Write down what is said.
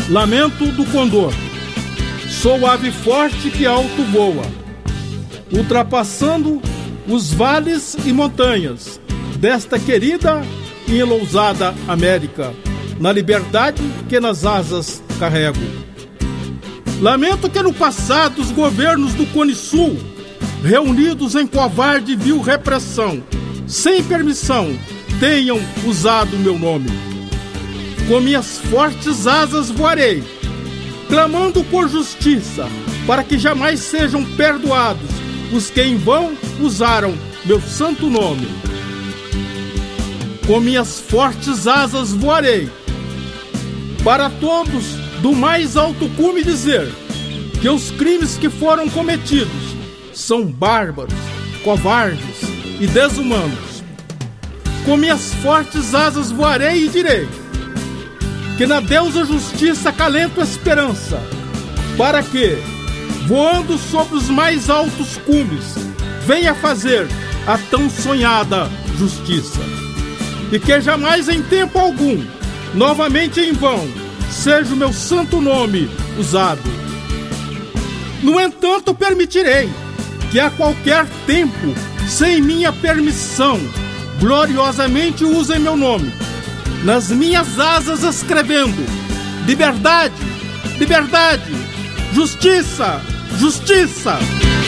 Lamento do condor. Sou ave forte que alto voa, ultrapassando os vales e montanhas desta querida e enlousada América, na liberdade que nas asas carrego. Lamento que no passado os governos do Cone Sul, reunidos em covarde e vil repressão, sem permissão, tenham usado meu nome. Com minhas fortes asas voarei, clamando por justiça, para que jamais sejam perdoados os que em vão usaram meu santo nome. Com minhas fortes asas voarei, para todos do mais alto cume dizer que os crimes que foram cometidos são bárbaros, covardes e desumanos. Com minhas fortes asas voarei e direi que na deusa justiça acalento a esperança, para que, voando sobre os mais altos cumes, venha fazer a tão sonhada justiça. E que jamais em tempo algum, novamente em vão, seja o meu santo nome usado. No entanto, permitirei que a qualquer tempo, sem minha permissão, gloriosamente usem meu nome, nas minhas asas escrevendo: liberdade, liberdade, justiça, justiça.